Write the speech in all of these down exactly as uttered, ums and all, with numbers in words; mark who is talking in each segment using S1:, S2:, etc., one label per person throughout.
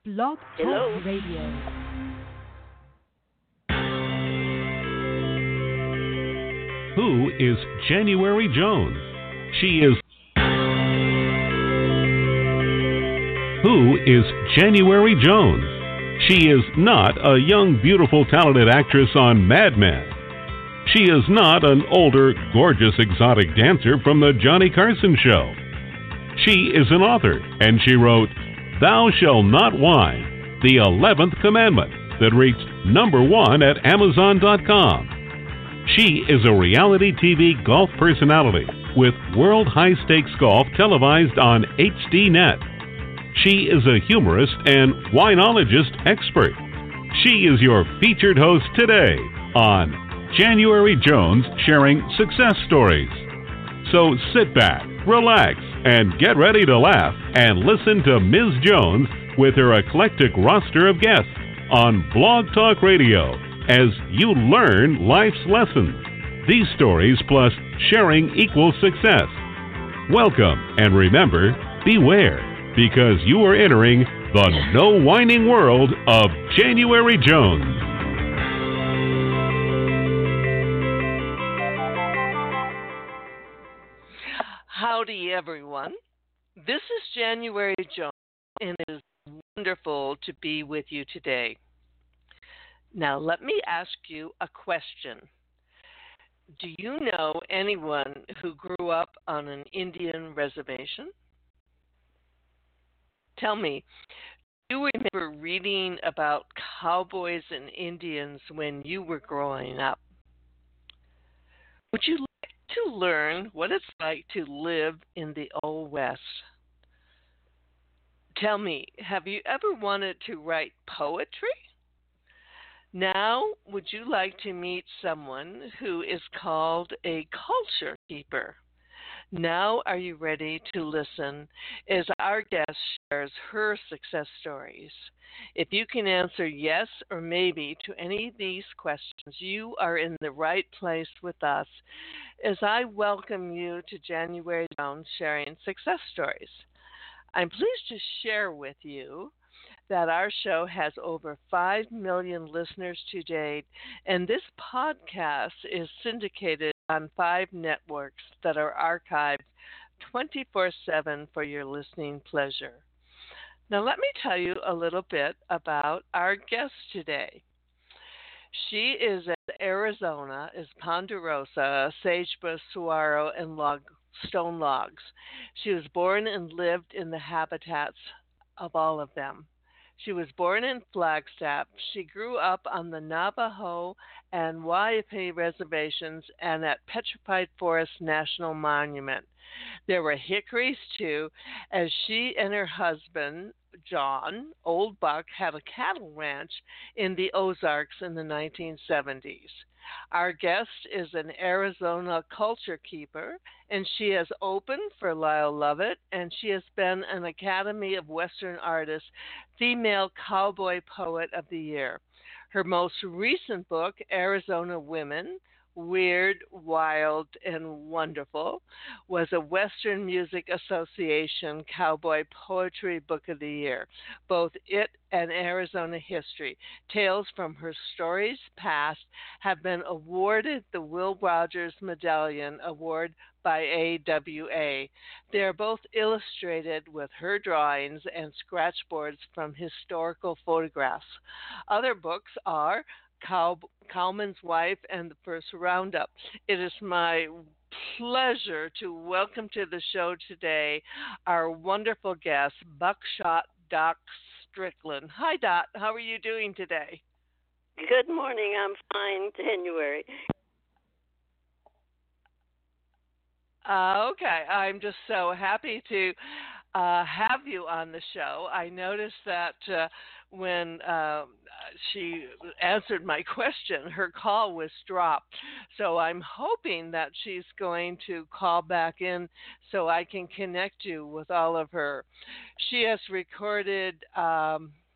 S1: Blog Talk
S2: Hello.
S1: Radio.
S3: Who is January Jones? She is Who is January Jones? She is not a young, beautiful, talented actress on Mad Men. She is not an older, gorgeous, exotic dancer from the Johnny Carson show. She is an author, and she wrote Thou Shalt Not Whine, the eleventh Commandment, that reached number one at Amazon dot com. She is a reality T V golf personality with World High Stakes Golf televised on H D Net. She is a humorist and winologist expert. She is your featured host today on January Jones Sharing Success Stories. So sit back, relax, and get ready to laugh and listen to Miz Jones with her eclectic roster of guests on Blog Talk Radio as you learn life's lessons. These stories plus sharing equals success. Welcome, and remember, beware, because you are entering the no whining world of January Jones.
S2: Howdy, everyone. This is January Jones, and it is wonderful to be with you today. Now, let me ask you a question. Do you know anyone who grew up on an Indian reservation? Tell me, do you remember reading about cowboys and Indians when you were growing up? Would you like to learn what it's like to live in the Old West? Tell me, have you ever wanted to write poetry? Now, would you like to meet someone who is called a culture keeper? Now, are you ready to listen as our guest shares her success stories? If you can answer yes or maybe to any of these questions, you are in the right place with us as I welcome you to January Jones Sharing Success Stories. I'm pleased to share with you that our show has over five million listeners to date, and this podcast is syndicated on five networks that are archived twenty-four seven for your listening pleasure. Now, let me tell you a little bit about our guest today. She is in Arizona, is Ponderosa, sagebrush, saguaro, and log, stone logs. She was born and lived in the habitats of all of them. She was born in Flagstaff. She grew up on the Navajo and Waiipi reservations and at Petrified Forest National Monument. There were hickories, too, as she and her husband, John Old Buck, had a cattle ranch in the Ozarks in the nineteen seventies. Our guest is an Arizona culture keeper, and she has opened for Lyle Lovett, and she has been an Academy of Western Artists Female Cowboy Poet of the Year. Her most recent book, Arizona Women, Weird, Wild, and Wonderful, was a Western Music Association Cowboy Poetry Book of the Year. Both it and Arizona History, Tales from Her Stories Past, have been awarded the Will Rogers Medallion Award by A W A. They are both illustrated with her drawings and scratchboards from historical photographs. Other books are Cow, Cowman's Wife and the First Roundup. It is my pleasure to welcome to the show today our wonderful guest, Buckshot Doc Strickland. Hi, Doc. How are you doing today?
S4: Good morning. I'm fine, January.
S2: Uh, okay. I'm just so happy to uh, have you on the show. I noticed that uh, when uh, she answered my question, her call was dropped. So I'm hoping that she's going to call back in so I can connect you with all of her. She has recorded, um,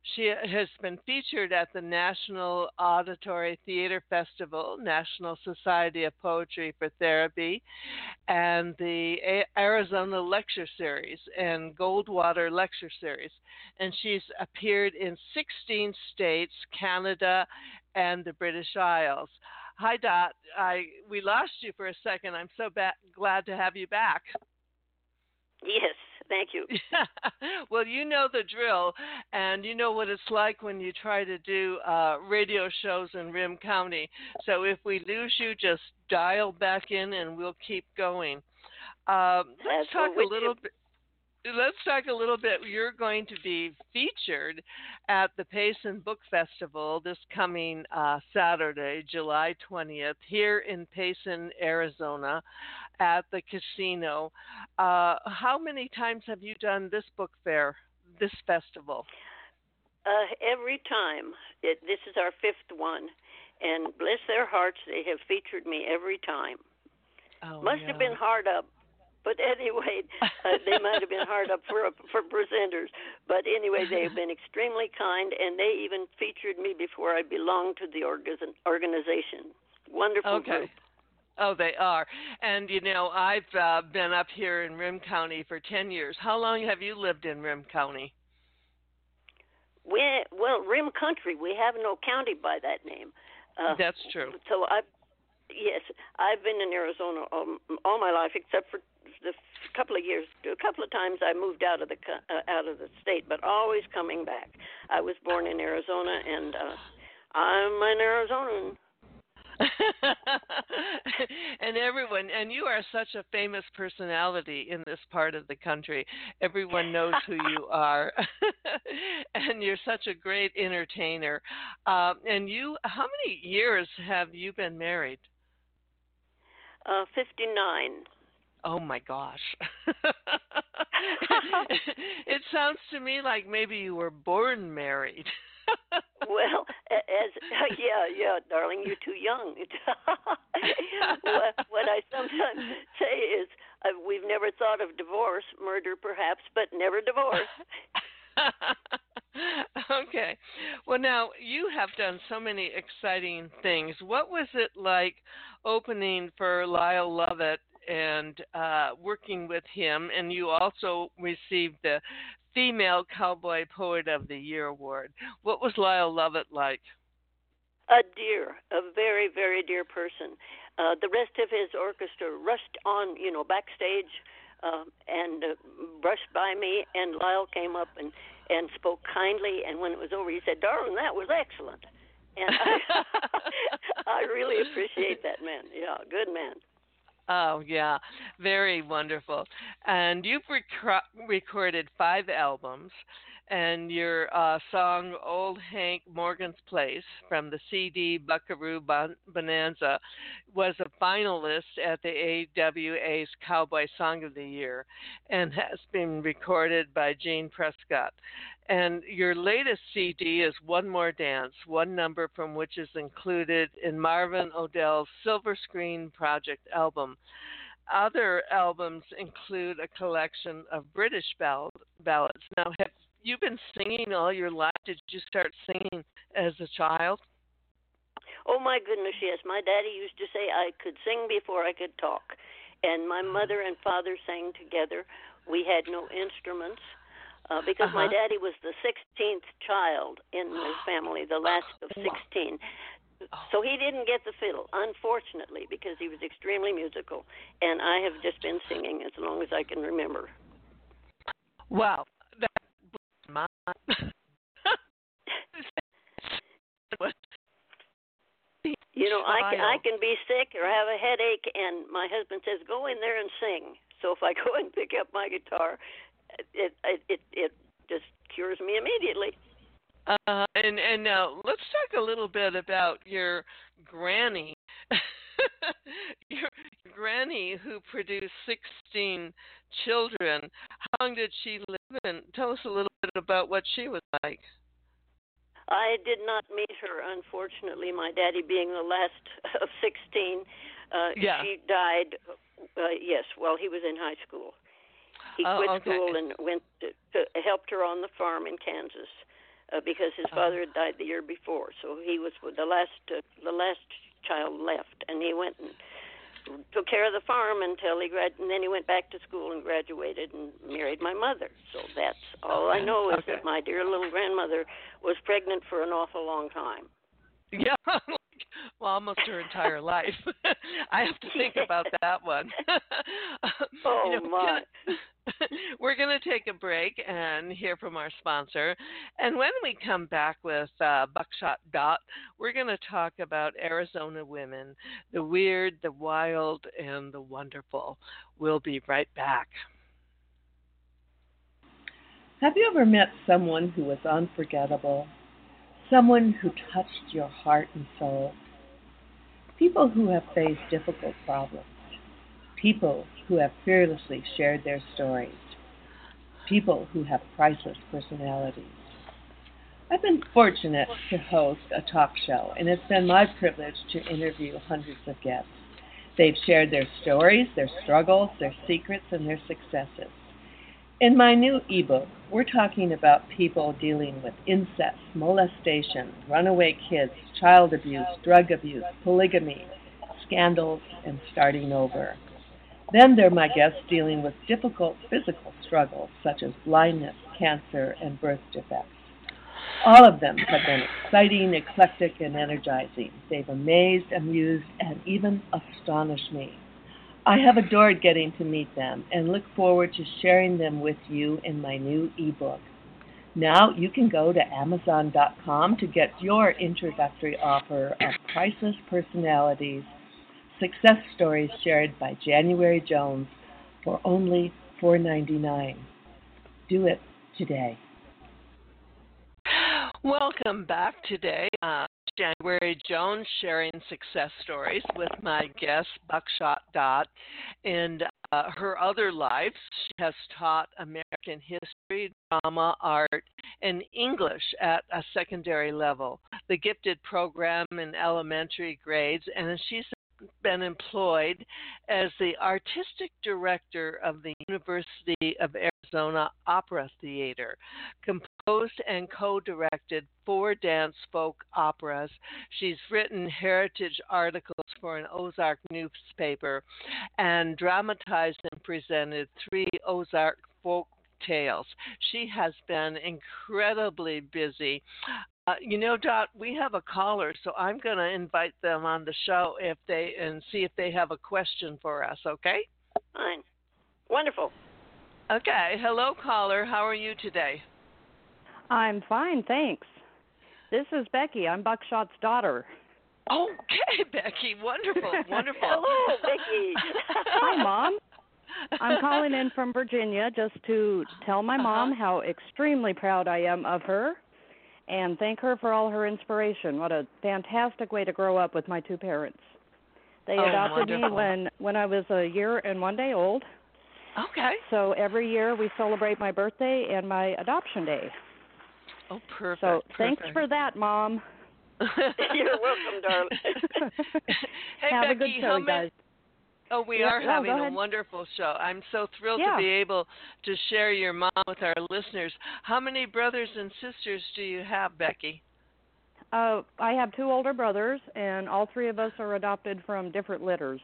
S2: She has been featured at the National Auditory Theater Festival, National Society of Poetry for Therapy, and the Arizona Lecture Series and Goldwater Lecture Series. And she's appeared in sixteen states, Canada, and the British Isles. Hi, Dot. I we lost you for a second. I'm so ba- glad to have you back.
S4: Yes, thank you.
S2: Well, you know the drill, and you know what it's like when you try to do uh, radio shows in Rim County. So if we lose you, just dial back in, and we'll keep going. Um, let's talk a little bit. Let's talk a little bit. You're going to be featured at the Payson Book Festival this coming uh, Saturday, July twentieth, here in Payson, Arizona, at the casino. Uh, how many times have you done this book fair, this festival?
S4: Uh, every time. It, this is our fifth one, and bless their hearts, they have featured me every time.
S2: Oh,
S4: Must
S2: yeah.
S4: have been hard up. But anyway, uh, they might have been hard up for for presenters. But anyway, they have been extremely kind, and they even featured me before I belonged to the org- organization. Wonderful
S2: okay.
S4: group.
S2: Oh, they are. And, you know, I've uh, been up here in Rim County for ten years. How long have you lived in Rim County?
S4: We, well, Rim Country. We have no county by that name. Uh,
S2: That's true.
S4: So, I, yes, I've been in Arizona all, all my life, except for the couple of years, a couple of times I moved out of the uh, out of the state, but always coming back. I was born in Arizona, and uh, I'm an Arizonan.
S2: And everyone, and you are such a famous personality in this part of the country. Everyone knows who you are, and you're such a great entertainer. Uh, and you, how many years have you been married?
S4: Uh, fifty-nine.
S2: Oh my gosh. It sounds to me like maybe you were born married.
S4: Well, as uh, yeah, yeah, darling, you're too young. what, what I sometimes say is uh, we've never thought of divorce, murder perhaps, but never divorce.
S2: Okay. Well, now, you have done so many exciting things. What was it like opening for Lyle Lovett and uh, working with him? And you also received the Female Cowboy Poet of the Year award. What was Lyle Lovett like?
S4: A dear, a very, very dear person. Uh, the rest of his orchestra rushed on, you know, backstage uh, and uh, brushed by me, and Lyle came up and, and spoke kindly, and when it was over, he said, "Darling, that was excellent." And I, I really appreciate that man. Yeah, good man.
S2: Oh, yeah, very wonderful. And you've rec- recorded five albums, and your uh, song Old Hank Morgan's Place from the C D Buckaroo Bon- Bonanza was a finalist at the A W A's Cowboy Song of the Year and has been recorded by Gene Prescott. And your latest C D is One More Dance, one number from which is included in Marvin Odell's Silver Screen Project album. Other albums include a collection of British ball- ballads. Now, have you been singing all your life? Did you start singing as a child?
S4: Oh, my goodness, yes. My daddy used to say I could sing before I could talk. And my mother and father sang together. We had no instruments. Uh, because
S2: uh-huh.
S4: my daddy was the sixteenth child in the family, the last of sixteen. So he didn't get the fiddle, unfortunately, because he was extremely musical. And I have just been singing as long as I can remember.
S2: Wow. That blew my mind.
S4: You know, I can, I can be sick or have a headache, and my husband says, "Go in there and sing." So if I go and pick up my guitar, It, it it it just cures me immediately.
S2: Uh, and and now let's talk a little bit about your granny, your granny who produced sixteen children. How long did she live? And tell us a little bit about what she was like.
S4: I did not meet her, unfortunately. My daddy being the last of sixteen, uh,
S2: yeah.
S4: she died. Uh, yes, while he was in high school. He
S2: oh,
S4: quit
S2: okay.
S4: school and went to, to helped her on the farm in Kansas. uh, because his father had died the year before. So he was the last uh, the last child left, and he went and took care of the farm until he grad, and then he went back to school and graduated and married my mother. So that's all I know is
S2: okay.
S4: that my dear little grandmother was pregnant for an awful long time.
S2: Yeah, well, almost her entire life. I have to think about that one.
S4: Oh,
S2: you know,
S4: my.
S2: We're going to take a break and hear from our sponsor. And when we come back with uh, Buckshot Dot, we're going to talk about Arizona women, the weird, the wild, and the wonderful. We'll be right back.
S1: Have you ever met someone who was unforgettable? Someone who touched your heart and soul? People who have faced difficult problems. People who have fearlessly shared their stories. People who have priceless personalities. I've been fortunate to host a talk show, and it's been my privilege to interview hundreds of guests. They've shared their stories, their struggles, their secrets, and their successes. In my new ebook, we're talking about people dealing with incest, molestation, runaway kids, child abuse, drug abuse, polygamy, scandals, and starting over. Then there are my guests dealing with difficult physical struggles such as blindness, cancer, and birth defects. All of them have been exciting, eclectic, and energizing. They've amazed, amused, and even astonished me. I have adored getting to meet them and look forward to sharing them with you in my new ebook. Now you can go to Amazon dot com to get your introductory offer of Priceless Personalities, Success Stories Shared by January Jones for only four dollars and ninety-nine cents. Do it today.
S2: Welcome back today. Uh, January Jones sharing success stories with my guest, Buckshot Dot. In uh, her other lives, she has taught American history, drama, art, and English at a secondary level, the gifted program in elementary grades, and she's been employed as the artistic director of the University of Arizona Opera Theater, composed and co-directed four dance folk operas. She's written heritage articles for an Ozark newspaper and dramatized and presented three Ozark folk tales. She has been incredibly busy. Uh, you know, Dot, we have a caller, so I'm going to invite them on the show if they and see if they have a question for us, okay?
S4: Fine. Wonderful.
S2: Okay. Hello, caller. How are you today?
S5: I'm fine, thanks. This is Becky. I'm Buckshot's daughter.
S2: Okay, Becky. Wonderful. Wonderful.
S4: Hello, Becky.
S5: Hi, Mom. I'm calling in from Virginia just to tell my mom
S2: uh-huh.
S5: how extremely proud I am of her and thank her for all her inspiration. What a fantastic way to grow up with my two parents. They
S2: oh,
S5: adopted
S2: wonderful.
S5: me when, when I was a year and one day old.
S2: Okay.
S5: So every year we celebrate my birthday and my adoption day.
S2: Oh, perfect.
S5: So
S2: perfect.
S5: thanks for that, Mom.
S4: You're welcome, darling.
S2: Hey,
S5: Have
S2: Becky,
S5: a good show,
S2: how many...
S5: guys.
S2: Oh, we
S5: yeah,
S2: are
S5: no,
S2: having
S5: a
S2: wonderful show. I'm so thrilled
S5: yeah.
S2: to be able to share your mom with our listeners. How many brothers and sisters do you have, Becky?
S5: Uh, I have two older brothers, and all three of us are adopted from different litters.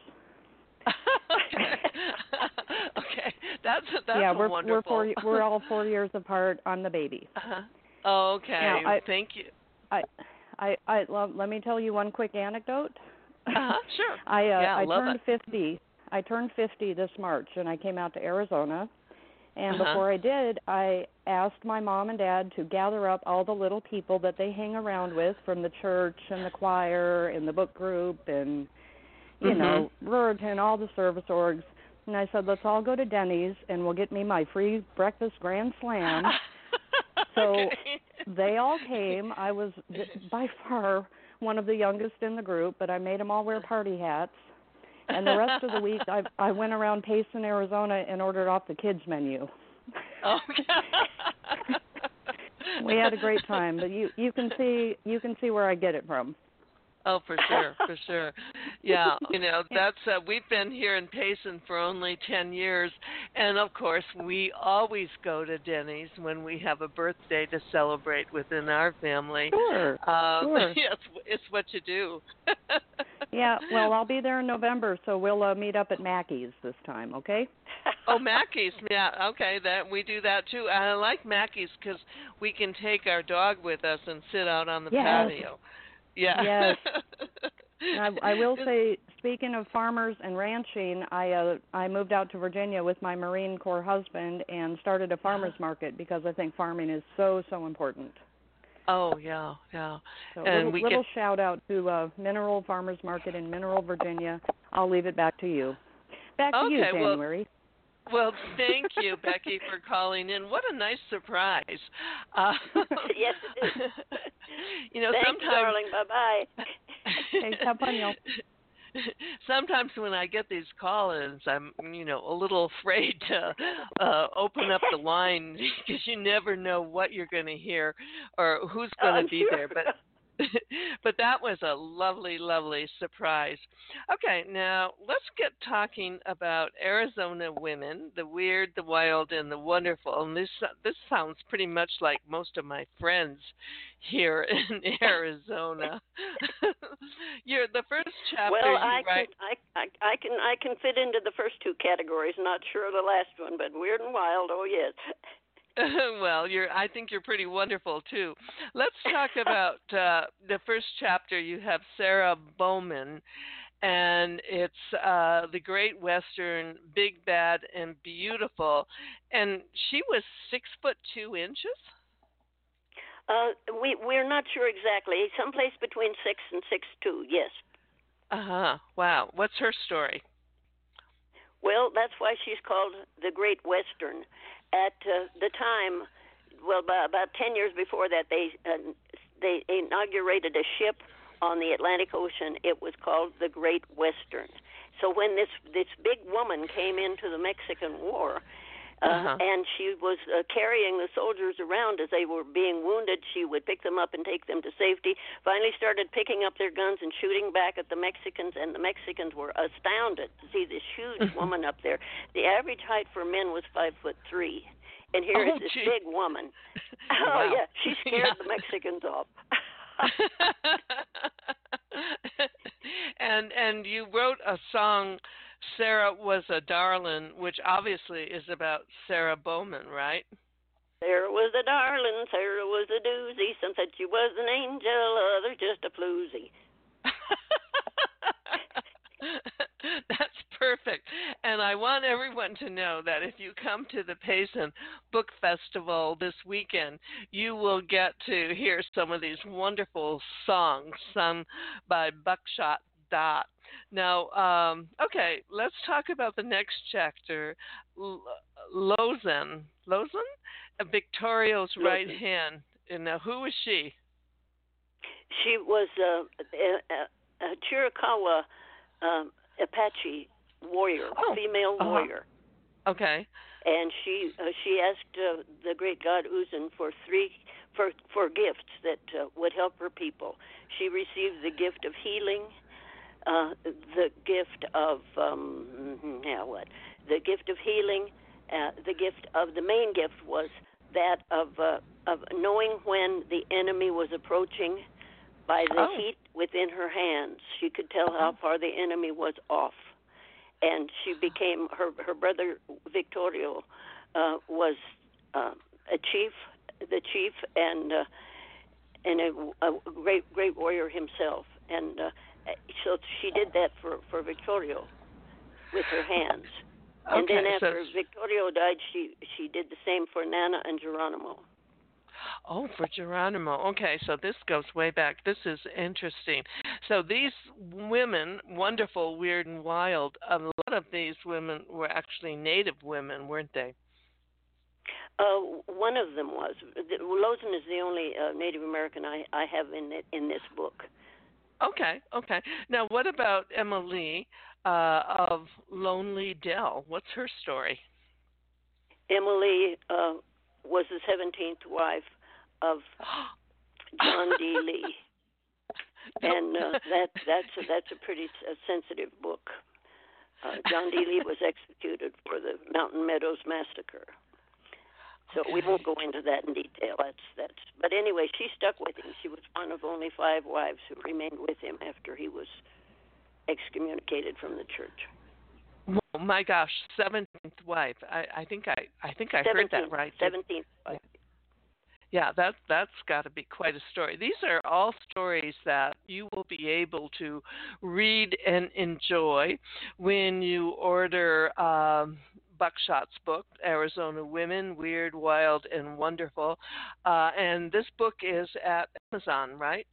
S2: okay. okay, that's that's
S5: yeah, we're
S2: wonderful.
S5: we're four, we're all four years apart. I'm the baby.
S2: Uh-huh. Oh, okay.
S5: Now, I,
S2: Thank you.
S5: I, I, I love, let me tell you one quick anecdote.
S2: Uh-huh, sure.
S5: I uh,
S2: yeah,
S5: I
S2: love
S5: turned
S2: it.
S5: fifty. I turned fifty this March, and I came out to Arizona. And
S2: uh-huh.
S5: before I did, I asked my mom and dad to gather up all the little people that they hang around with from the church and the choir and the book group and, you
S2: mm-hmm.
S5: know, Ruritan, all the service orgs. And I said, let's all go to Denny's, and we'll get me my free breakfast Grand Slam. So
S2: okay.
S5: they all came. I was by far one of the youngest in the group, but I made them all wear party hats. And the rest of the week, I I went around Payson, Arizona, and ordered off the kids' menu.
S2: Okay.
S5: We had a great time, but you, you can see you can see where I get it from.
S2: Oh, for sure, for sure. Yeah, you know, that's uh, we've been here in Payson for only ten years, and of course, we always go to Denny's when we have a birthday to celebrate within our family.
S5: Sure,
S2: Um,
S5: sure.
S2: yeah, it's, it's what you do.
S5: Yeah, well, I'll be there in November, so we'll uh, meet up at Mackey's this time, okay?
S2: Oh, Mackey's, yeah, okay, that we do that too. I like Mackey's because we can take our dog with us and sit out on the
S5: Yes.
S2: patio. Yeah.
S5: Yes. I, I will say, speaking of farmers and ranching, I uh, I moved out to Virginia with my Marine Corps husband and started a farmers market because I think farming is so so important.
S2: Oh yeah, yeah.
S5: So
S2: And
S5: little,
S2: we
S5: little
S2: get
S5: shout out to uh, Mineral Farmers Market in Mineral, Virginia. I'll leave it back to you. Back to
S2: okay,
S5: you,
S2: well,
S5: January.
S2: well, thank you, Becky, for calling in. What a nice surprise. Uh,
S4: Yes, it is.
S2: you know,
S4: Thanks,
S2: sometimes,
S4: darling. Bye-bye.
S5: Okay, Campanio.
S2: Sometimes when I get these call-ins, I'm, you know, a little afraid to uh, open up the line because you never know what you're going to hear or who's going to
S4: I'm
S2: be
S4: sure.
S2: there. But but that was a lovely, lovely surprise. Okay, now let's get talking about Arizona women, the weird, the wild, and the wonderful. And this this sounds pretty much like most of my friends here in Arizona. You're the first chapter
S4: Well,
S2: you
S4: I
S2: write.
S4: can I, I I can I can fit into the first two categories. Not sure of the last one, but weird and wild. Oh yes.
S2: Well, you're. I think you're pretty wonderful too. Let's talk about uh, the first chapter. You have Sarah Bowman, and it's uh, the Great Western, big, bad, and beautiful. And she was six foot two inches.
S4: Uh, we we're not sure exactly. Someplace between six and six two. Yes.
S2: Uh huh. Wow. What's her story?
S4: Well, that's why she's called the Great Western. At uh, the time, well, by, about ten years before that, they uh, they inaugurated a ship on the Atlantic Ocean. It was called the Great Western. So when this this big woman came into the Mexican War, uh,
S2: Uh-huh.
S4: and she was uh, carrying the soldiers around as they were being wounded, she would pick them up and take them to safety. Finally, started picking up their guns and shooting back at the Mexicans, and the Mexicans were astounded to see this huge woman up there. The average height for men was five foot three, and here
S2: Oh,
S4: is this
S2: gee.
S4: big woman. Oh
S2: Wow.
S4: yeah, she scared
S2: Yeah.
S4: the Mexicans off.
S2: and and you wrote a song, Sarah Was a Darlin', which obviously is about Sarah Bowman, right?
S4: Sarah was a darling, Sarah was a doozy. Some said she was an angel, others just a floozy.
S2: That's perfect. And I want everyone to know that if you come to the Payson Book Festival this weekend, you will get to hear some of these wonderful songs sung by Buckshot Dot. Now, um, okay, let's talk about the next chapter, L- Lozen. Lozen? Victorio's
S4: Lozen.
S2: right hand. And now, who is she?
S4: She was uh, a, a, a Chiricahua um, Apache warrior,
S2: Oh,
S4: female
S2: uh-huh.
S4: warrior.
S2: Okay.
S4: And she uh, she asked uh, the great god Uzun for three for for gifts that uh, would help her people. She received the gift of healing, uh, the gift of um, yeah what the gift of healing, uh, the gift of the main gift was that of uh, of knowing when the enemy was approaching. By the
S2: Oh.
S4: heat within her hands, she could tell how far the enemy was off. And she became, her her brother Victorio uh, was uh, a chief, the chief, and uh, and a, a great great warrior himself. And uh, so she did that for for Victorio with her hands. And
S2: Okay,
S4: then
S2: so
S4: after Victorio died, she she did the same for Nana and Geronimo.
S2: Oh, for Geronimo. Okay, so this goes way back. This is interesting. So these women, wonderful, weird, and wild, a lot of these women were actually native women, weren't they?
S4: Uh, one of them was. Lozen is the only uh, Native American I, I have in it, in this book.
S2: Okay, okay. Now, what about Emily uh, of Lonely Dell? What's her story?
S4: Emily uh, was the seventeenth wife of John D. Lee. and uh, that that's a, that's a pretty uh, sensitive book. Uh, John D. Lee was executed for the Mountain Meadows Massacre. So okay. we won't go into that in detail. That's that's. But anyway, she stuck with him. She was one of only five wives who remained with him after he was excommunicated from the church.
S2: Oh my gosh, seventeenth wife. I, I think I I think I heard that right.
S4: Seventeenth wife.
S2: Yeah, that that's got to be quite a story. These are all stories that you will be able to read and enjoy when you order um, Buckshot's book, Arizona Women, Weird, Wild, and Wonderful. Uh, and this book is at Amazon, right?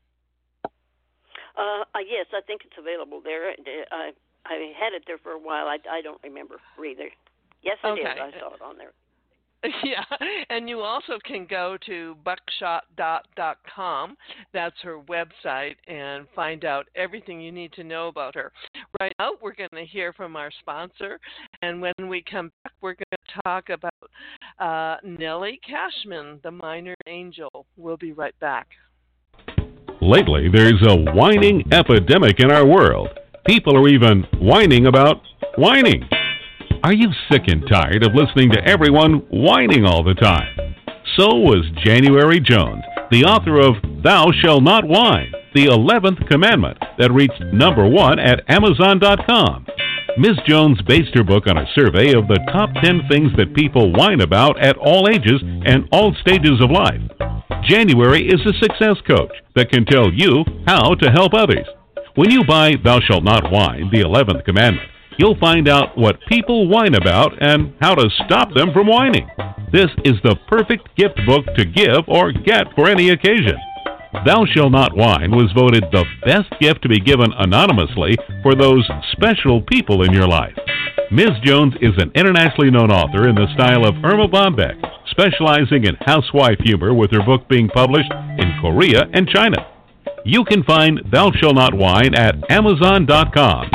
S4: Uh, uh, yes, I think it's available there. I I had it there for a while. I, I don't remember either. Yes, it
S2: okay.
S4: is. I saw it on there.
S2: Yeah, and you also can go to buckshot dot com. That's her website, and find out everything you need to know about her. Right now, we're going to hear from our sponsor, and when we come back, we're going to talk about uh, Nellie Cashman, the minor angel. We'll be right back.
S3: Lately, there's a whining epidemic in our world. People are even whining about whining. Are you sick and tired of listening to everyone whining all the time? So was January Jones, the author of Thou Shalt Not Whine, the eleventh commandment that reached number one at amazon dot com. Miz Jones based her book on a survey of the top ten things that people whine about at all ages and all stages of life. January is a success coach that can tell you how to help others. When you buy Thou Shalt Not Whine, the eleventh commandment, you'll find out what people whine about and how to stop them from whining. This is the perfect gift book to give or get for any occasion. Thou Shalt Not Whine was voted the best gift to be given anonymously for those special people in your life. Miz Jones is an internationally known author in the style of Irma Bombeck, specializing in housewife humor, with her book being published in Korea and China. You can find Thou Shalt Not Whine at amazon dot com.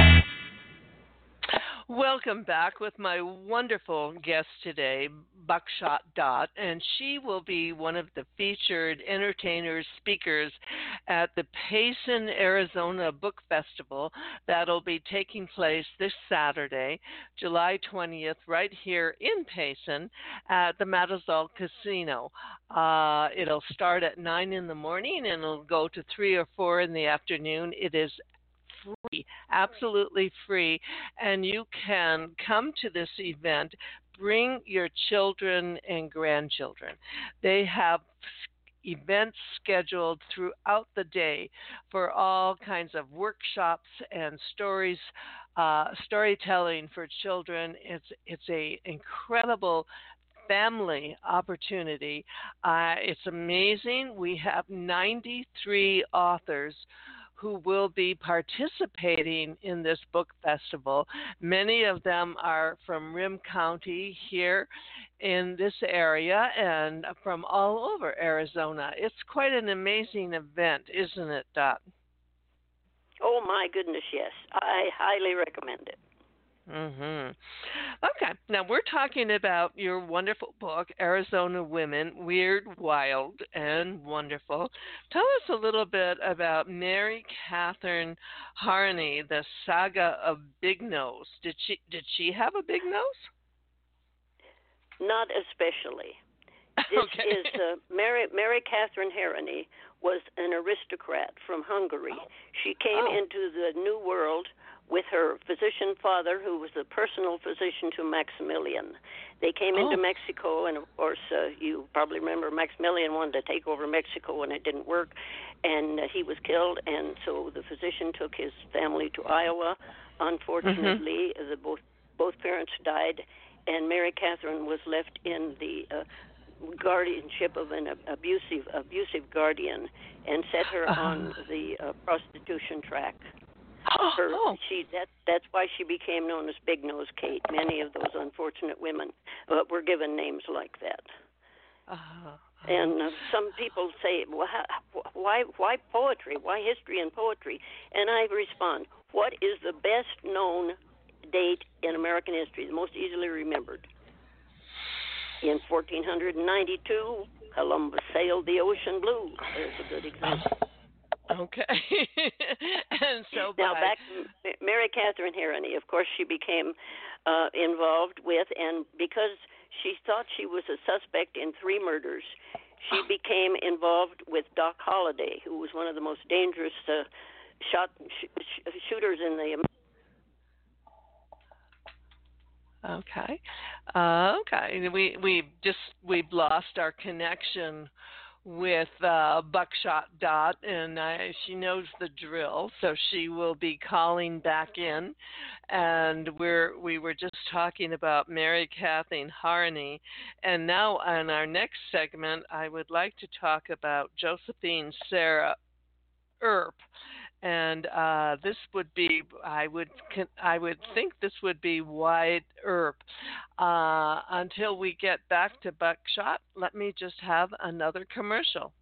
S2: Welcome back with my wonderful guest today, Buckshot Dot, and she will be one of the featured entertainers, speakers at the Payson, Arizona Book Festival that'll be taking place this Saturday, July twentieth, right here in Payson at the Matazal Casino. Uh, it'll start at nine in the morning and it'll go to three or four in the afternoon. It is free, absolutely free, and you can come to this event. Bring your children and grandchildren. They have events scheduled throughout the day for all kinds of workshops and stories, uh, storytelling for children. It's it's a incredible family opportunity. Uh, it's amazing. We have ninety-three authors who will be participating in this book festival. Many of them are from Rim County here in this area and from all over Arizona. It's quite an amazing event, isn't it, Dot?
S4: Oh, my goodness, yes. I highly recommend it.
S2: Mm-hmm. Okay, now we're talking about your wonderful book, Arizona Women, Weird, Wild, and Wonderful. Tell us a little bit about Mary Catherine Harney, the saga of Big Nose. Did she did she have a big nose?
S4: Not especially. This
S2: okay.
S4: is uh, Mary Mary Catherine Harney was an aristocrat from Hungary.
S2: Oh.
S4: She came
S2: oh.
S4: into the New World with her physician father, who was the personal physician to Maximilian. They came
S2: oh.
S4: into Mexico, and of course, uh, you probably remember Maximilian wanted to take over Mexico, and it didn't work, and uh, he was killed, and so the physician took his family to Iowa. Unfortunately, mm-hmm. the, both both parents died, and Mary Catherine was left in the uh, guardianship of an abusive abusive guardian, and set her uh-huh. on the uh, prostitution track. Her,
S2: oh.
S4: she that that's why she became known as Big Nose Kate. Many of those unfortunate women uh, were given names like that.
S2: Uh-huh.
S4: And uh, some people say, well, how, why why poetry? Why history and poetry? And I respond, what is the best known date in American history, the most easily remembered? In fourteen ninety-two, Columbus sailed the ocean blue. There's a good example.
S2: Okay. And so
S4: now
S2: by,
S4: back to Mary Catherine Harrony. Of course, she became uh, involved with, and because she thought she was a suspect in three murders, she became involved with Doc Holliday, who was one of the most dangerous uh, shot sh- sh- shooters in the.
S2: Okay. Uh, okay. We we just we've lost our connection with uh, Buckshot Dot, and uh, she knows the drill, so she will be calling back in. And we're we were just talking about Mary Kathleen Harney, and now on our next segment, I would like to talk about Josephine Sarah Earp. And uh, this would be, I would, I would think this would be Wyatt Earp. Uh, until we get back to Buckshot, let me just have another commercial.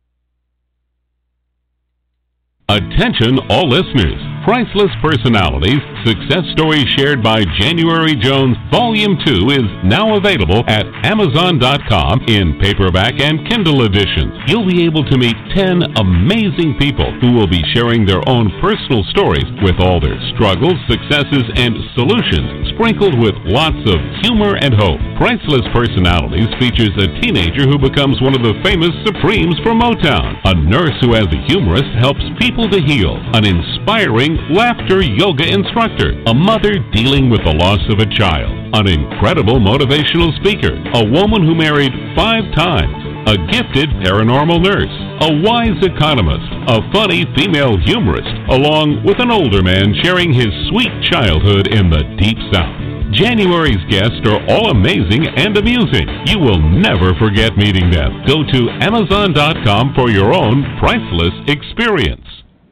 S3: Attention all listeners. Priceless Personalities, Success Stories Shared by January Jones, Volume two is now available at Amazon dot com in paperback and Kindle editions. You'll be able to meet ten amazing people who will be sharing their own personal stories with all their struggles, successes, and solutions, sprinkled with lots of humor and hope. Priceless Personalities features a teenager who becomes one of the famous Supremes from Motown, a nurse who as a humorist helps people to heal, an inspiring laughter yoga instructor, a mother dealing with the loss of a child, an incredible motivational speaker, a woman who married five times, a gifted paranormal nurse, a wise economist, a funny female humorist, along with an older man sharing his sweet childhood in the Deep South. January's guests are all amazing and amusing. You will never forget meeting them. Go to Amazon dot com for your own priceless experience.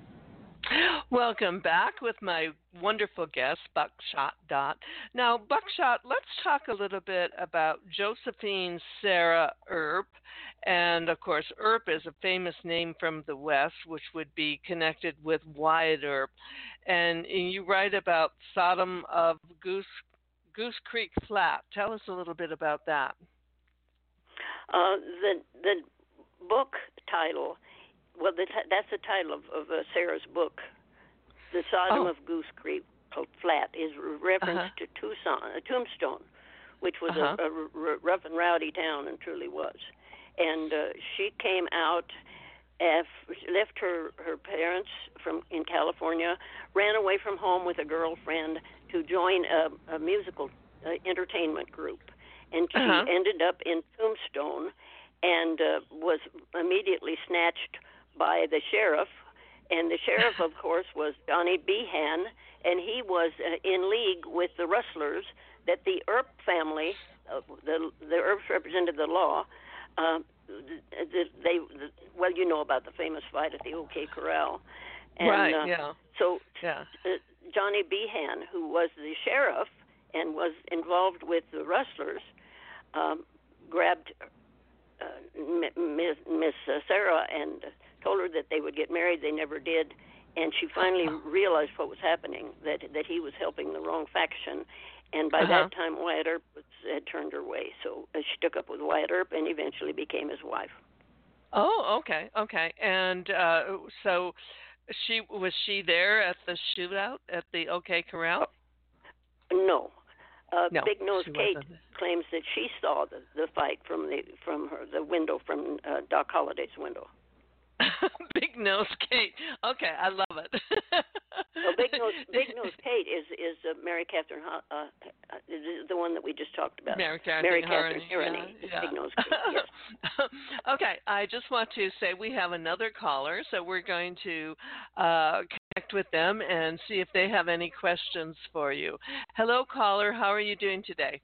S2: Welcome back with my wonderful guest, Buckshot Dot. Now, Buckshot, let's talk a little bit about Josephine Sarah Earp. And, of course, Earp is a famous name from the West, which would be connected with Wyatt Earp. And you write about Sodom of Goose, Goose Creek Flat. Tell us a little bit about that.
S4: Uh, the, the book title, well, the t- that's the title of, of uh, Sarah's book. The Sodom
S2: oh.
S4: of Goose Creek Flat is a reference
S2: uh-huh.
S4: to Tucson, uh, Tombstone, which was
S2: uh-huh.
S4: a, a r- rough and rowdy town, and truly was. And uh, she came out, af- left her, her parents from in California, ran away from home with a girlfriend to join a, a musical uh, entertainment group. And she
S2: uh-huh.
S4: ended up in Tombstone and uh, was immediately snatched by the sheriff. And the sheriff, of course, was Johnny Behan, and he was uh, in league with the rustlers that the Earp family, uh, the the Earps represented the law. Uh, the, they, the, well, you know about the famous fight at the OK Corral. And,
S2: right,
S4: uh,
S2: yeah.
S4: So
S2: yeah.
S4: Uh, Johnny Behan, who was the sheriff and was involved with the rustlers, um, grabbed uh, Miss, Miss Sarah and told her that they would get married. They never did, and she finally realized what was happening, that that he was helping the wrong faction, and by
S2: uh-huh.
S4: that time Wyatt Earp was, had turned her way. So uh, she took up with Wyatt Earp and eventually became his wife.
S2: Oh, okay, okay. And uh, so she was she there at the shootout at the OK Corral?
S4: No. Uh,
S2: no,
S4: Big Nose Kate
S2: wasn't.
S4: claims that she saw the, the fight from the from her the window from uh, Doc Holliday's window.
S2: Big Nose Kate. Okay, I love it.
S4: Well, Big Nose Big Nose Kate is is uh, Mary Catherine, uh, uh, the one that we just talked about.
S2: Mary Catherine,
S4: Mary Catherine
S2: Harney.
S4: Yeah,
S2: yeah.
S4: Big Nose Kate. Yes.
S2: Okay, I just want to say we have another caller, so we're going to uh, connect with them and see if they have any questions for you. Hello, caller. How are you doing today?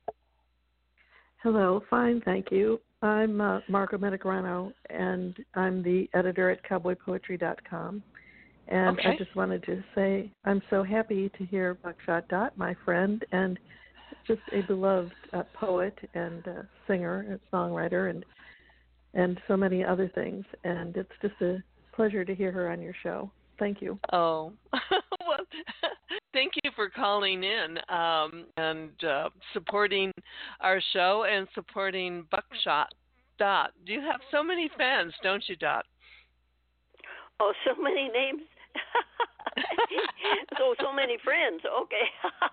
S6: Hello, fine, thank you. I'm uh, Margo Metagrano, and I'm the editor at cowboy poetry dot com. And
S2: okay.
S6: I just wanted to say I'm so happy to hear Buckshot Dot, my friend, and just a beloved uh, poet and uh, singer and songwriter and and so many other things. And it's just a pleasure to hear her on your show. Thank you.
S2: Oh, well, thank you for calling in um, and uh, supporting our show and supporting Buckshot Dot. You have so many fans, don't you, Dot?
S4: Oh, so many names. so so many friends. Okay.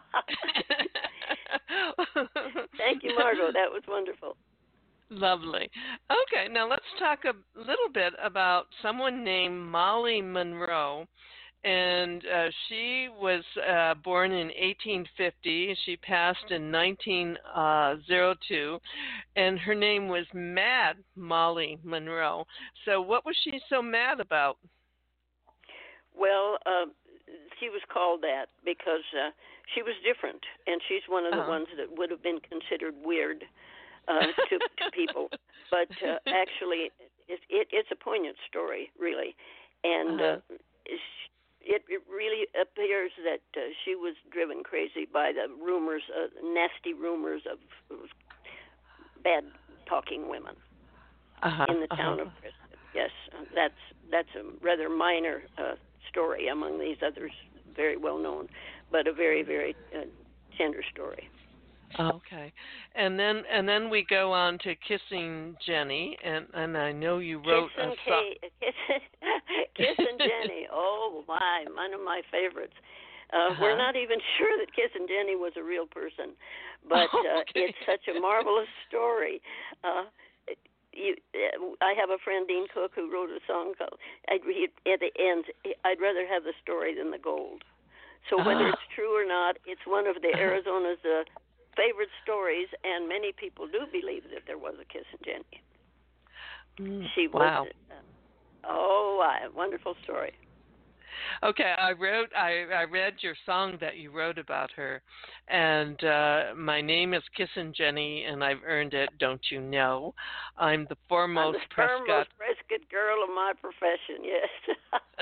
S4: Thank you, Margot. That was wonderful.
S2: Lovely. Okay, now let's talk a little bit about someone named Molly Monroe. And uh, she was uh, born in eighteen fifty. She passed in nineteen oh two. And her name was Mad Molly Monroe. So what was she so mad about?
S4: Well, uh, she was called that because uh, she was different. And she's one of the
S2: uh-huh.
S4: ones that would have been considered weird uh, to, to people. But uh, actually, it, it, it's a poignant story, really. And
S2: uh-huh.
S4: uh, It, it really appears that uh, she was driven crazy by the rumors, uh, nasty rumors of, of bad talking women
S2: uh-huh,
S4: in the town
S2: uh-huh.
S4: of Prescott. Yes, uh, that's that's a rather minor uh, story among these others, very well known, but a very very uh, tender story.
S2: Okay, and then and then we go on to Kissing Jenny, and, and I know you wrote
S4: Kissin'
S2: a song.
S4: Kissin' Kissin' Jenny, oh my, one of my favorites. Uh,
S2: uh-huh.
S4: We're not even sure that Kissin' Jenny was a real person, but uh,
S2: okay.
S4: it's such a marvelous story. Uh, you, I have a friend, Dean Cook, who wrote a song called, I'd read at the end, I'd rather have the story than the gold. So whether
S2: uh-huh.
S4: it's true or not, it's one of the Arizona's uh, favorite stories, and many people do believe that there was a Kissin' Jenny.
S2: Mm,
S4: she was,
S2: wow.
S4: Uh, oh, a wonderful story.
S2: Okay, I wrote, I, I read your song that you wrote about her, and uh, my name is Kissin' Jenny, and I've earned it, don't you know? I'm the foremost
S4: I'm the
S2: Prescott.
S4: foremost Prescott girl of my profession, yes.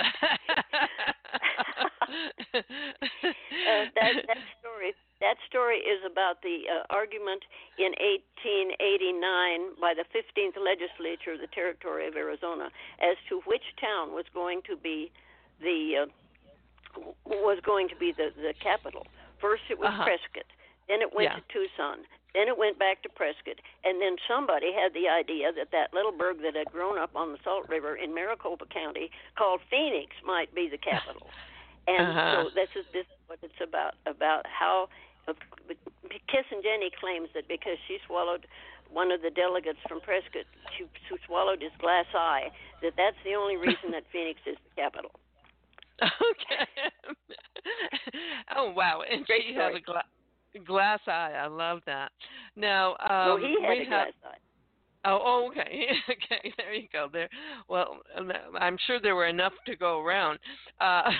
S4: uh, that, that story That story is about the uh, argument in eighteen eighty-nine by the fifteenth legislature of the territory of Arizona as to which town was going to be the uh, was going to be the, the capital. First it was
S2: uh-huh.
S4: Prescott, then it went
S2: yeah.
S4: to Tucson, then it went back to Prescott, and then somebody had the idea that that little burg that had grown up on the Salt River in Maricopa County called Phoenix might be the capital. And
S2: uh-huh.
S4: so this is this is what it's about, about how uh, Kissin' Jenny claims that because she swallowed one of the delegates from Prescott, she, she swallowed his glass eye, that that's the only reason that Phoenix is the capital.
S2: Okay. Oh, wow. And
S4: Great
S2: she
S4: story.
S2: had a gla- glass eye. I love that. Now, um,
S4: no, he had
S2: we
S4: a
S2: have,
S4: glass eye.
S2: Oh, oh, okay. Okay, there you go. There. Well, I'm sure there were enough to go around. Uh,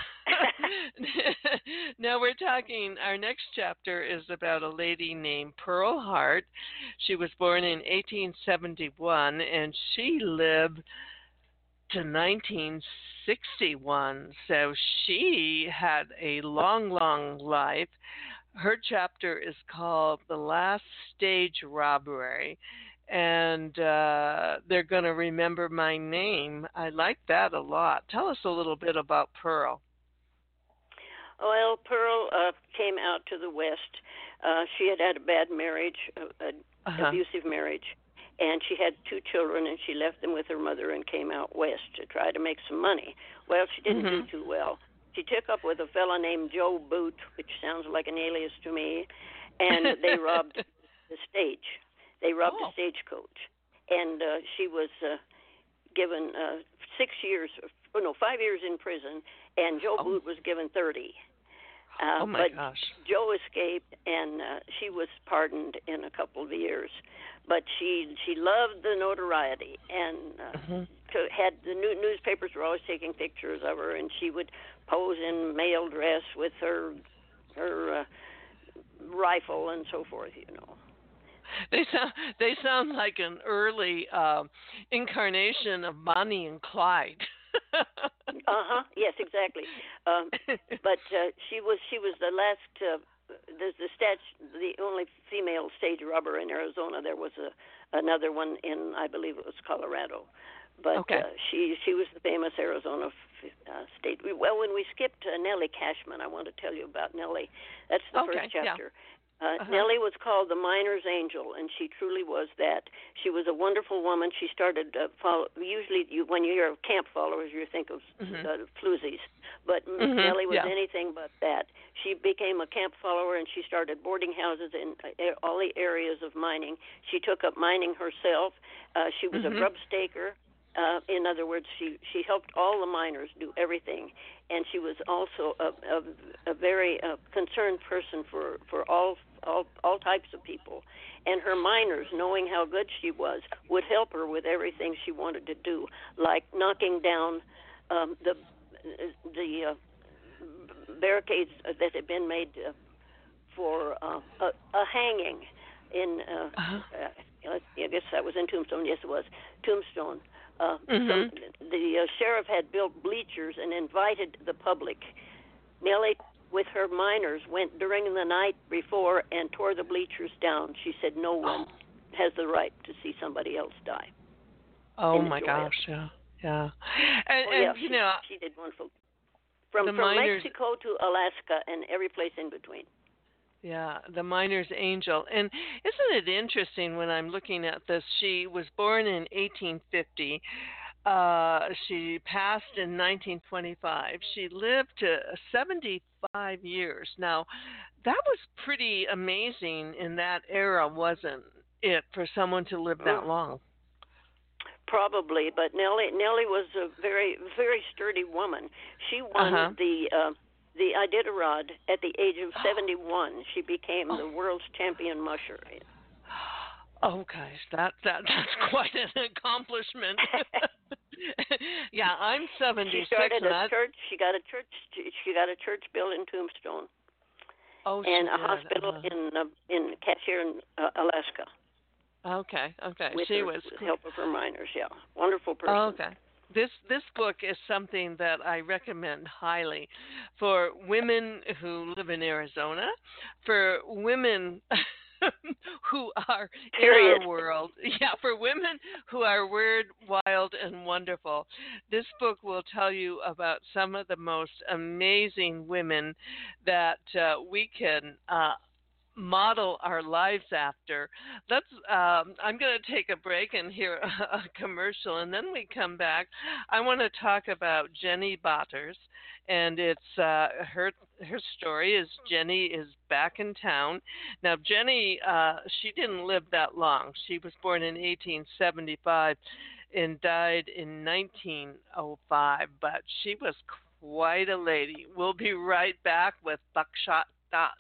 S2: now we're talking, our next chapter is about a lady named Pearl Hart. She was born in eighteen seventy-one, and she lived to nineteen sixty-one. So she had a long, long life. Her chapter is called The Last Stage Robbery. And uh, they're going to remember my name. I like that a lot. Tell us a little bit about Pearl.
S4: Well, Pearl uh, came out to the West. Uh, she had had a bad marriage, an
S2: uh-huh.
S4: abusive marriage, and she had two children, and she left them with her mother and came out West to try to make some money. Well, she didn't
S2: mm-hmm.
S4: do too well. She took up with a fellow named Joe Boot, which sounds like an alias to me, and they robbed the stage. They robbed
S2: oh.
S4: a stagecoach, and uh, she was uh, given uh, six years, oh no, five years in prison, and Joe
S2: oh.
S4: Boot was given thirty. Uh,
S2: oh my
S4: but
S2: gosh!
S4: Joe escaped, and uh, she was pardoned in a couple of years. But she she loved the notoriety, and uh,
S2: mm-hmm.
S4: to, had the new, newspapers were always taking pictures of her, and she would pose in male dress with her her uh, rifle and so forth, you know.
S2: They sound they sound like an early um, incarnation of Bonnie and Clyde.
S4: uh-huh. Yes, exactly. Um, but uh, she was she was the last uh, the the stat the only female stage robber in Arizona. There was a another one in, I believe it was Colorado. But
S2: okay.
S4: uh, she she was the famous Arizona uh, state. Well, when we skipped uh, Nellie Cashman, I want to tell you about Nellie. That's the
S2: okay,
S4: first chapter.
S2: Yeah.
S4: Uh,
S2: Uh-huh.
S4: Nellie was called the miner's angel, and she truly was that. She was a wonderful woman. She started uh, follow. Usually, you, when you hear of camp followers, you think of
S2: Mm-hmm.
S4: uh, floozies, but
S2: Mm-hmm.
S4: Nellie was
S2: Yeah.
S4: anything but that. She became a camp follower, and she started boarding houses in uh, all the areas of mining. She took up mining herself. Uh, she was
S2: Mm-hmm.
S4: a grub staker. Uh, in other words, she, she helped all the miners do everything, and she was also a, a, a very uh, concerned person for, for all, all all types of people. And her miners, knowing how good she was, would help her with everything she wanted to do, like knocking down um, the the uh, barricades that had been made uh, for uh, a, a hanging in. Uh,
S2: Uh-huh.
S4: uh, I guess that was in Tombstone. Yes, it was Tombstone. Uh,
S2: Mm-hmm.
S4: some, the uh, sheriff had built bleachers and invited the public. Nellie, with her miners, went during the night before and tore the bleachers down. She said no one has the right to see somebody else die.
S2: Oh
S4: and
S2: my
S4: enjoy
S2: gosh,
S4: it.
S2: yeah, yeah. And,
S4: Oh, yeah,
S2: and you
S4: she,
S2: know,
S4: she did wonderful. From
S2: the
S4: from
S2: miners-
S4: Mexico to Alaska and every place in between.
S2: yeah, the miner's angel. And isn't it interesting when I'm looking at this? She was born in eighteen fifty. Uh, she passed in nineteen twenty-five. She lived to seventy-five years. Now, that was pretty amazing in that era, wasn't it, for someone to live that
S4: Mm.
S2: long?
S4: Probably, but Nellie Nellie was a very very sturdy woman. She won
S2: Uh-huh.
S4: the uh, the Iditarod at the age of seventy-one. She became the world's champion musher.
S2: Oh gosh, that that that's quite an accomplishment. Yeah, I'm seventy-six.
S4: She started
S2: and
S4: a
S2: I,
S4: church. She got a church. She got a church built in Tombstone,
S2: oh, she
S4: and a
S2: did.
S4: hospital
S2: Uh,
S4: in uh, in Cashier, in uh, Alaska.
S2: okay, okay.
S4: With
S2: She
S4: her,
S2: was
S4: with the help of her miners. Yeah, wonderful person.
S2: Oh, okay. This this book is something that I recommend highly for women who live in Arizona, for women who are
S4: Period.
S2: in our world. Yeah, for women who are weird, wild, and wonderful. This book will tell you about some of the most amazing women that uh, we can uh, model our lives after. Let's. Um, I'm going to take a break and hear a, a commercial, and then we come back. I want to talk about Jenny Bauters, and it's uh, her. Her story is Jenny is back in town. Now, Jenny, uh, she didn't live that long. She was born in eighteen seventy-five and died in nineteen oh five, but she was quite a lady. We'll be right back with Buckshot Dot.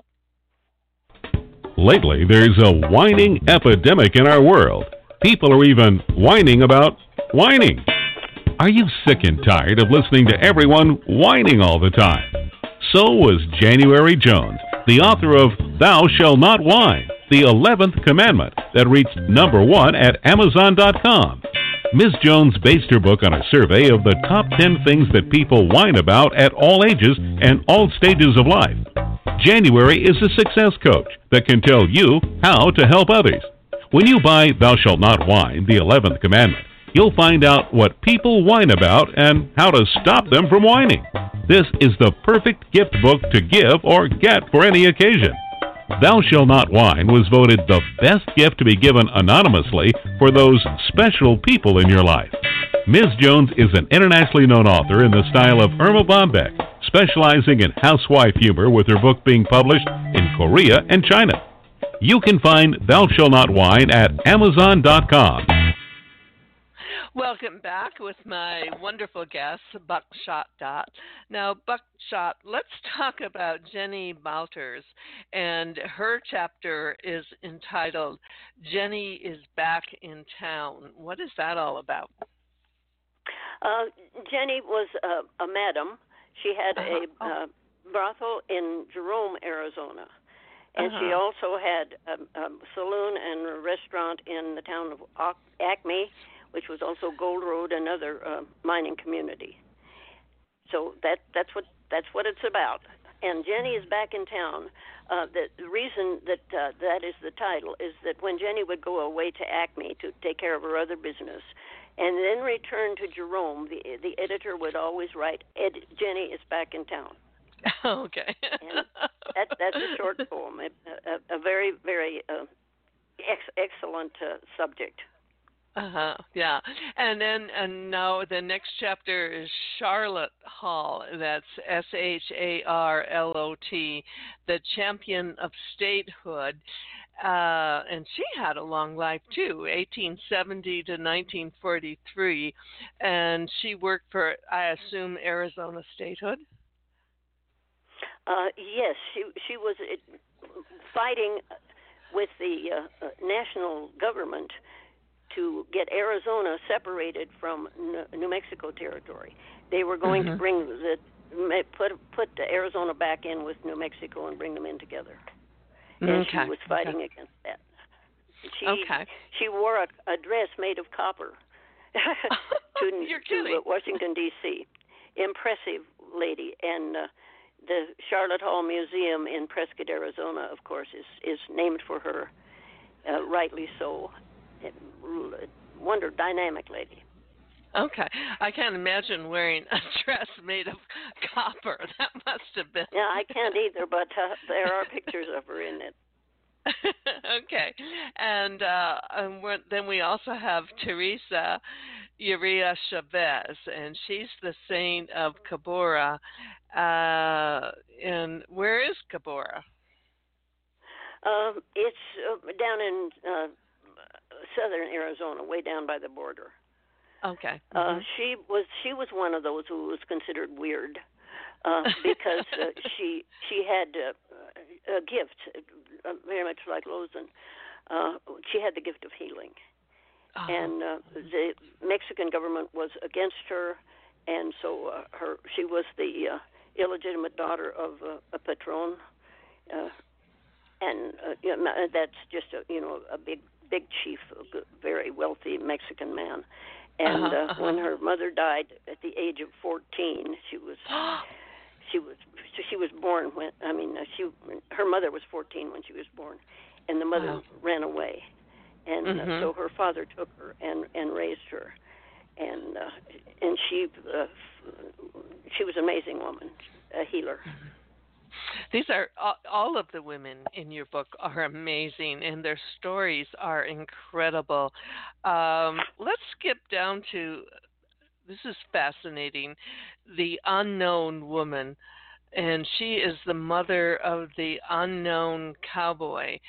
S3: Lately, there's a whining epidemic in our world. People are even whining about whining. Are you sick and tired of listening to everyone whining all the time? So was January Jones, the author of Thou Shalt Not Whine, the eleventh Commandment, that reached number one at Amazon dot com. Miz Jones based her book on a survey of the top ten things that people whine about at all ages and all stages of life. January is a success coach that can tell you how to help others. When you buy Thou Shalt Not Whine, the eleventh Commandment, you'll find out what people whine about and how to stop them from whining. This is the perfect gift book to give or get for any occasion. Thou Shalt Not Whine was voted the best gift to be given anonymously for those special people in your life. Miz Jones is an internationally known author in the style of Irma Bombeck, specializing in housewife humor, with her book being published in Korea and China. You can find Thou Shalt Not Whine at Amazon dot com.
S2: Welcome back with my wonderful guest, Buckshot Dot. Now, Buckshot, let's talk about Jenny Bauters, and her chapter is entitled Jenny is Back in Town. What is that all about?
S4: Uh, Jenny was a, a madam. She had
S2: Uh-huh.
S4: a
S2: Oh.
S4: uh, brothel in Jerome, Arizona. And she
S2: Uh-huh.
S4: also had a, a saloon and a restaurant in the town of Ac- Acme, which was also Gold Road, another uh, mining community. So that that's what that's what it's about. And Jenny is back in town. Uh, the, the reason that uh, that is the title is that when Jenny would go away to Acme to take care of her other business, and then return to Jerome, the the editor would always write, Ed, Jenny is back in town.
S2: Okay.
S4: And that, that's a short poem, a, a, a very, very uh, ex- excellent uh, subject.
S2: Uh-huh. Yeah. And then and now the next chapter is Charlotte Hall. That's S H A R L O T, the champion of statehood. Uh, and she had a long life too, eighteen seventy to nineteen forty-three. And she worked for, I assume, Arizona statehood?
S4: Uh, yes, she she was uh, fighting with the uh, uh, national government to get Arizona separated from New Mexico territory. They were going mm-hmm. to bring the put put the Arizona back in with New Mexico and bring them in together. And
S2: okay.
S4: she was fighting
S2: okay.
S4: against that. She
S2: okay.
S4: she wore a, a dress made of copper to,
S2: You're
S4: to Washington D C Impressive lady, and uh, the Charlotte Hall Museum in Prescott, Arizona, of course, is is named for her. Uh, rightly so. Wonder dynamic lady.
S2: Okay, I can't imagine wearing a dress made of copper. That must have been.
S4: Yeah, I can't either, but uh, there are pictures of her in it.
S2: Okay, and, uh, and then we also have Teresa Urias Chavez, and she's the saint of Cabora. Uh, and where is Cabora?
S4: Um, it's uh, down in uh, southern Arizona, way down by the border.
S2: Okay.
S4: Mm-hmm. Uh,
S2: mm-hmm.
S4: she was she was one of those who was considered weird uh, because uh, she she had uh, a gift, uh, very much like Lozen. Uh, she had the gift of healing, oh. and uh, the Mexican government was against her, and so uh, her she was the uh, illegitimate daughter of uh, a patron, uh, and uh, you know, that's just a you know a big big chief, a very wealthy Mexican man. And
S2: uh-huh,
S4: uh,
S2: uh-huh.
S4: when her mother died at the age of fourteen, she was she was she was born when I mean uh, she her mother was fourteen when she was born, and the mother
S2: wow.
S4: ran away, and
S2: mm-hmm.
S4: uh, so her father took her and and raised her, and uh, and she uh, she was an amazing woman, a healer.
S2: Mm-hmm. These are all of the women in your book are amazing, and their stories are incredible. Um, let's skip down to, this is fascinating, the unknown woman, and she is the mother of the unknown cowboy.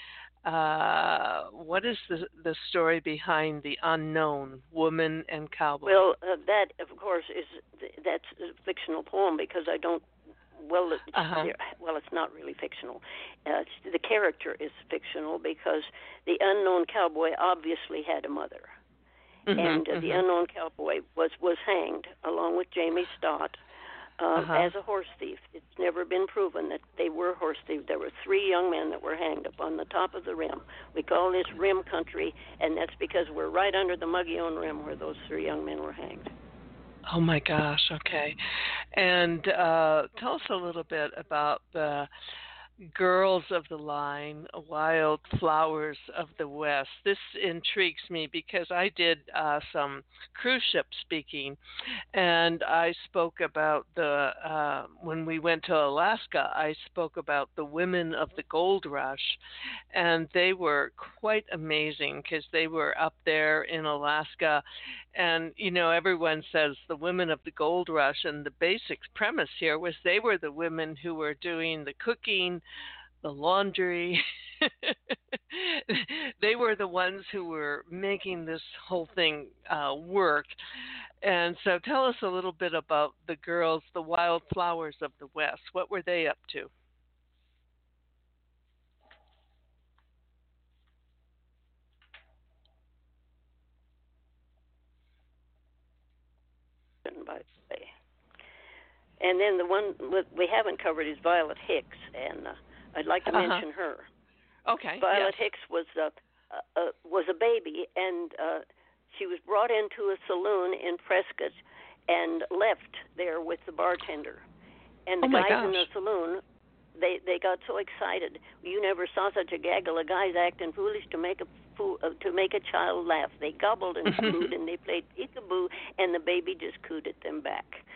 S2: Uh, what is the the story behind the unknown woman and cowboy?
S4: Well, uh, that of course is that's a fictional poem because I don't. Well, it's,
S2: uh-huh.
S4: well, it's not really fictional. Uh, it's, the character is fictional because the unknown cowboy obviously had a mother,
S2: mm-hmm,
S4: and uh,
S2: mm-hmm.
S4: the unknown cowboy was was hanged along with Jamie Stott uh,
S2: uh-huh.
S4: as a horse thief. It's never been proven that they were horse thieves. There were three young men that were hanged up on the top of the rim. We call this rim country, and that's because we're right under the Mogollon Rim where those three young men were hanged.
S2: Oh my gosh, okay. And uh, tell us a little bit about the Girls of the Line, Wild Flowers of the West. This intrigues me because I did uh, some cruise ship speaking, and I spoke about the, uh, when we went to Alaska, I spoke about the women of the gold rush, and they were quite amazing because they were up there in Alaska, and, you know, everyone says the women of the gold rush, and the basic premise here was they were the women who were doing the cooking, the laundry. They were the ones who were making this whole thing uh, work. And so tell us a little bit about the girls, the Wild Flowers of the West. What were they up to?
S4: And then the one we haven't covered is Violet Hicks, and uh, I'd like to
S2: uh-huh.
S4: mention her.
S2: Okay.
S4: Violet
S2: yes.
S4: Hicks was uh, uh, was a baby, and uh, she was brought into a saloon in Prescott and left there with the bartender. And the
S2: oh my
S4: guys
S2: gosh.
S4: in the saloon, they they got so excited. You never saw such a gaggle of guys acting foolish to make a fool, uh, to make a child laugh. They gobbled and cooed and they played peekaboo, and the baby just cooed at them back.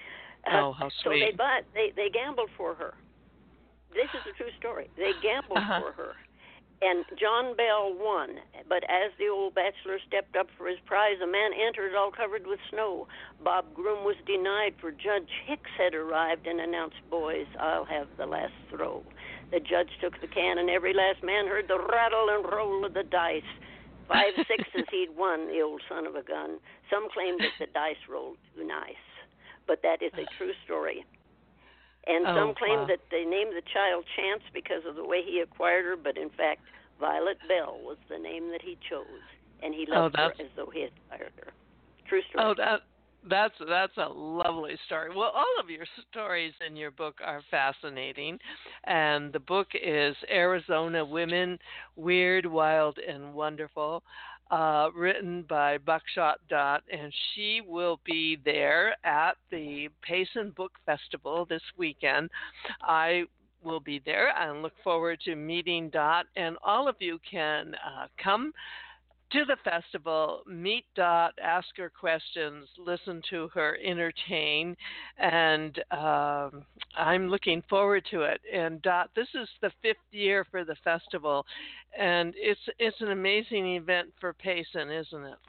S2: Oh, how
S4: So
S2: sweet.
S4: they bought, they they gambled for her. This is a true story. They gambled
S2: Uh-huh.
S4: for her. And John Bell won, but as the old bachelor stepped up for his prize, a man entered all covered with snow. Bob Groom was denied, for Judge Hicks had arrived and announced, "Boys, I'll have the last throw." The judge took the can, and every last man heard the rattle and roll of the dice. Five sixes he'd won, the old son of a gun. Some claimed that the dice rolled too nice, but that is a true story. And
S2: Oh,
S4: some claim
S2: wow.
S4: that they named the child Chance because of the way he acquired her, but in fact, Violet Bell was the name that he chose, and he loved
S2: Oh,
S4: her
S2: that's-
S4: as though he had acquired her. True story.
S2: Oh, that that's that's a lovely story. Well, all of your stories in your book are fascinating, and the book is Arizona Women: Weird, Wild, and Wonderful, uh, written by Buckshot Dot, and she will be there at the Payson Book Festival this weekend. I will be there and look forward to meeting Dot, and all of you can uh, come to the festival, meet Dot, ask her questions, listen to her entertain, and um, I'm looking forward to it. And Dot, this is the fifth year for the festival, and it's it's an amazing event for Payson, isn't it?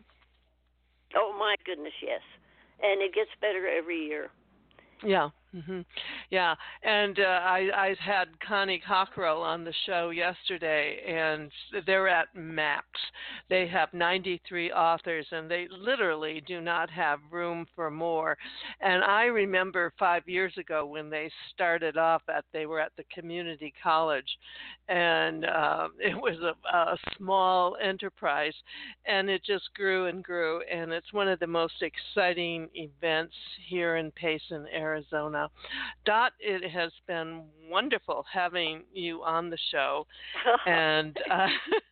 S4: Oh, my goodness, yes. And it gets better every year.
S2: Yeah. hmm Yeah, and uh, I, I had Connie Cockrell on the show yesterday, and they're at max. They have ninety-three authors, and they literally do not have room for more. And I remember five years ago when they started off at, they were at the community college, and uh, it was a, a small enterprise, and it just grew and grew, and it's one of the most exciting events here in Payson, Arizona. Dot, it has been wonderful having you on the show, and uh,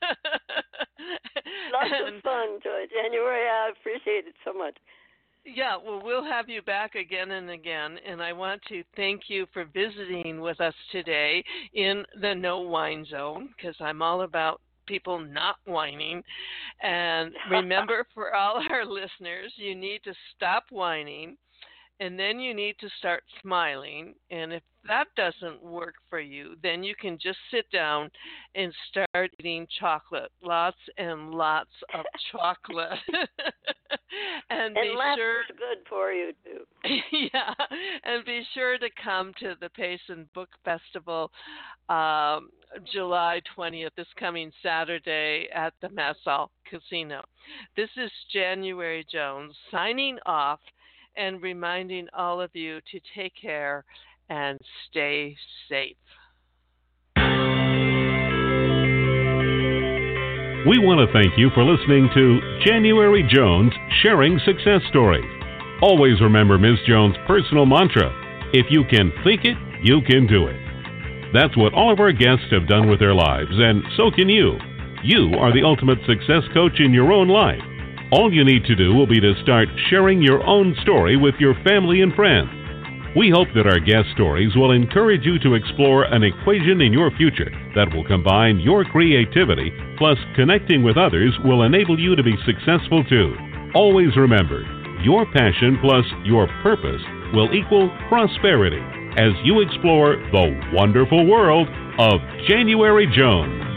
S4: Lots
S2: and,
S4: of fun, Joy. January, I appreciate it so much.
S2: Yeah, well, we'll have you back again and again, and I want to thank you for visiting with us today in the No Whine Zone, because I'm all about people not whining. And remember, for all our listeners, you need to stop whining, and then you need to start smiling. And if that doesn't work for you, then you can just sit down and start eating chocolate, lots and lots of chocolate. and
S4: And
S2: be sure,
S4: laughter's good for you, too.
S2: yeah, and be sure to come to the Payson Book Festival, um, July twentieth, this coming Saturday at the Massall Casino. This is January Jones signing off, and reminding all of you to take care and stay safe.
S3: We want to thank you for listening to January Jones Sharing Success Stories. Always remember Miz Jones' personal mantra, if you can think it, you can do it. That's what all of our guests have done with their lives, and so can you. You are the ultimate success coach in your own life. All you need to do will be to start sharing your own story with your family and friends. We hope that our guest stories will encourage you to explore an equation in your future that will combine your creativity plus connecting with others will enable you to be successful too. Always remember, your passion plus your purpose will equal prosperity as you explore the wonderful world of January Jones.